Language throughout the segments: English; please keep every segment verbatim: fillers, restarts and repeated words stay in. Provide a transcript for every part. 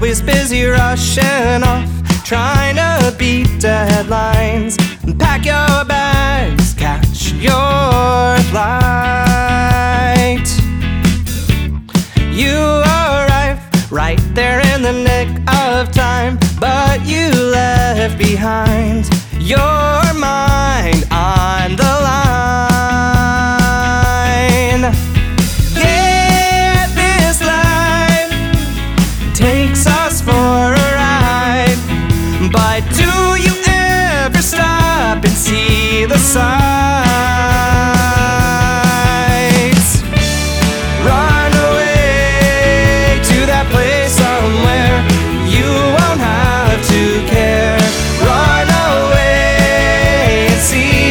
always busy rushing off, trying to beat deadlines. Pack your bags, catch your flight. You arrive right there in the nick of time, but you left behind your mind on the line. Yeah, this life takes us for a ride, but do you ever stop and see the sights? Run away to that place somewhere you won't have to care. Run away and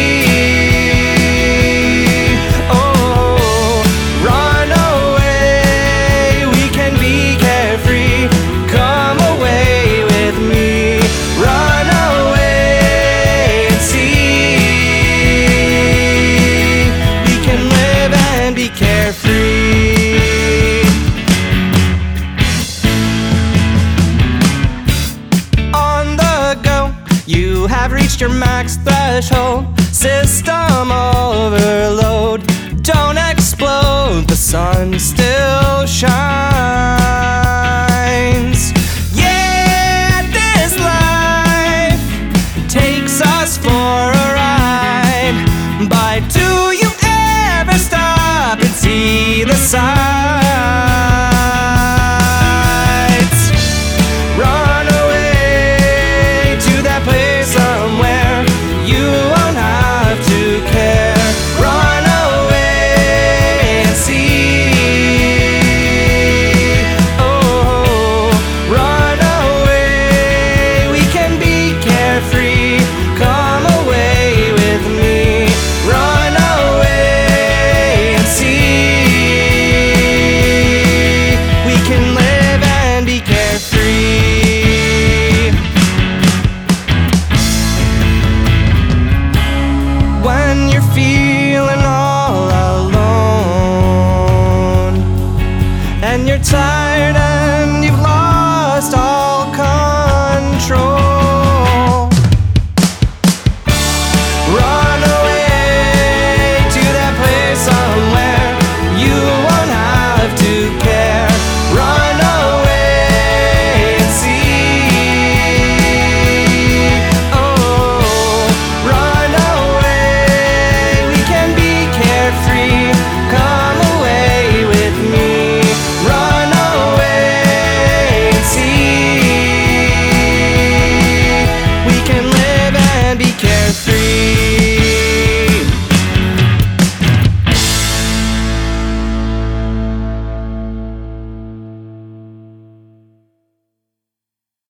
see. Oh, run away, we can be carefree. Come away with me. Run away and see. We can live and be carefree. On the go, you have reached your max threshold. System overload. Don't explode, the sun still shines. Yeah, this life takes us for a ride, but do you ever stop and see the sights? Run away to that place somewhere you won't have to care. Run away and see. Oh, run away, we can be carefree. Come away with me. Run away and see. We can live and be carefree. When you're feeling all alone and you're tired